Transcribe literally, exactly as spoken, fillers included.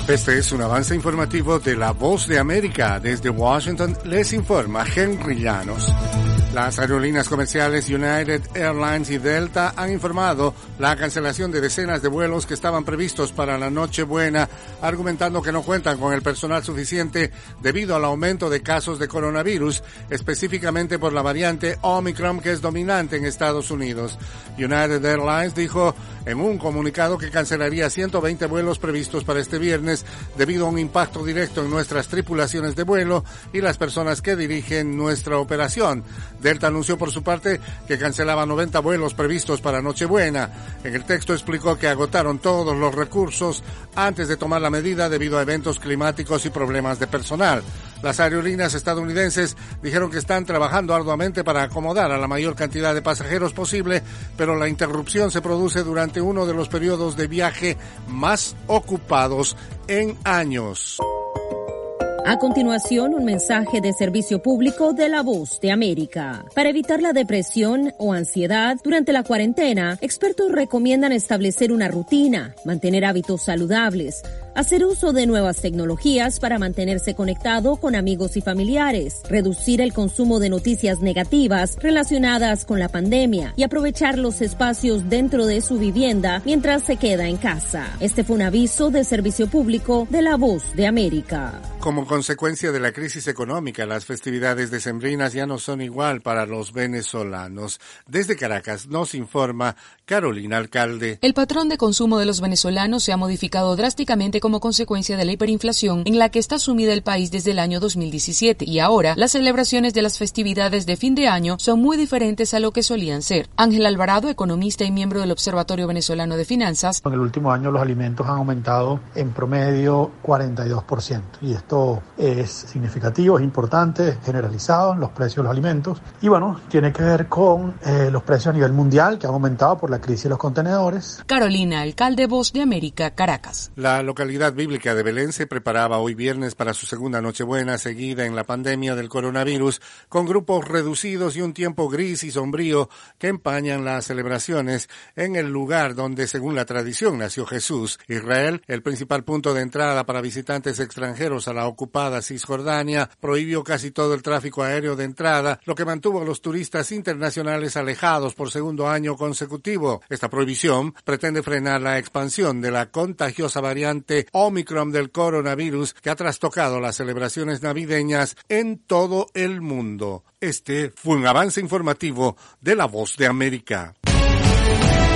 Este es un avance informativo de La Voz de América. Desde Washington les informa Henry Llanos. Las aerolíneas comerciales United Airlines y Delta han informado la cancelación de decenas de vuelos que estaban previstos para la Nochebuena, argumentando que no cuentan con el personal suficiente debido al aumento de casos de coronavirus, específicamente por la variante Omicron que es dominante en Estados Unidos. United Airlines dijo en un comunicado que cancelaría ciento veinte vuelos previstos para este viernes debido a un impacto directo en nuestras tripulaciones de vuelo y las personas que dirigen nuestra operación. Delta anunció por su parte que cancelaba noventa vuelos previstos para Nochebuena. En el texto explicó que agotaron todos los recursos antes de tomar la medida debido a eventos climáticos y problemas de personal. Las aerolíneas estadounidenses dijeron que están trabajando arduamente para acomodar a la mayor cantidad de pasajeros posible, pero la interrupción se produce durante uno de los periodos de viaje más ocupados en años. A continuación, un mensaje de servicio público de La Voz de América. Para evitar la depresión o ansiedad durante la cuarentena, expertos recomiendan establecer una rutina, mantener hábitos saludables, hacer uso de nuevas tecnologías para mantenerse conectado con amigos y familiares, reducir el consumo de noticias negativas relacionadas con la pandemia y aprovechar los espacios dentro de su vivienda mientras se queda en casa. Este fue un aviso de servicio público de La Voz de América. Como consecuencia de la crisis económica, las festividades decembrinas ya no son igual para los venezolanos. Desde Caracas nos informa Carolina Alcalde. El patrón de consumo de los venezolanos se ha modificado drásticamente como consecuencia de la hiperinflación en la que está sumida el país desde el año dos mil diecisiete, y ahora las celebraciones de las festividades de fin de año son muy diferentes a lo que solían ser. Ángel Alvarado, economista y miembro del Observatorio Venezolano de Finanzas. En el último año los alimentos han aumentado en promedio cuarenta y dos por ciento, y esto es significativo, es importante, es generalizado en los precios de los alimentos, y bueno, tiene que ver con eh, los precios a nivel mundial que han aumentado por la crisis de los contenedores. Carolina Alcalde, Voz de América, Caracas. La localidad bíblica de Belén se preparaba hoy viernes para su segunda Nochebuena seguida en la pandemia del coronavirus, con grupos reducidos y un tiempo gris y sombrío que empañan las celebraciones en el lugar donde, según la tradición, nació Jesús. Israel, el principal punto de entrada para visitantes extranjeros a la ocupada Cisjordania, prohibió casi todo el tráfico aéreo de entrada, lo que mantuvo a los turistas internacionales alejados por segundo año consecutivo. Esta prohibición pretende frenar la expansión de la contagiosa variante Omicron del coronavirus que ha trastocado las celebraciones navideñas en todo el mundo. Este fue un avance informativo de La Voz de América.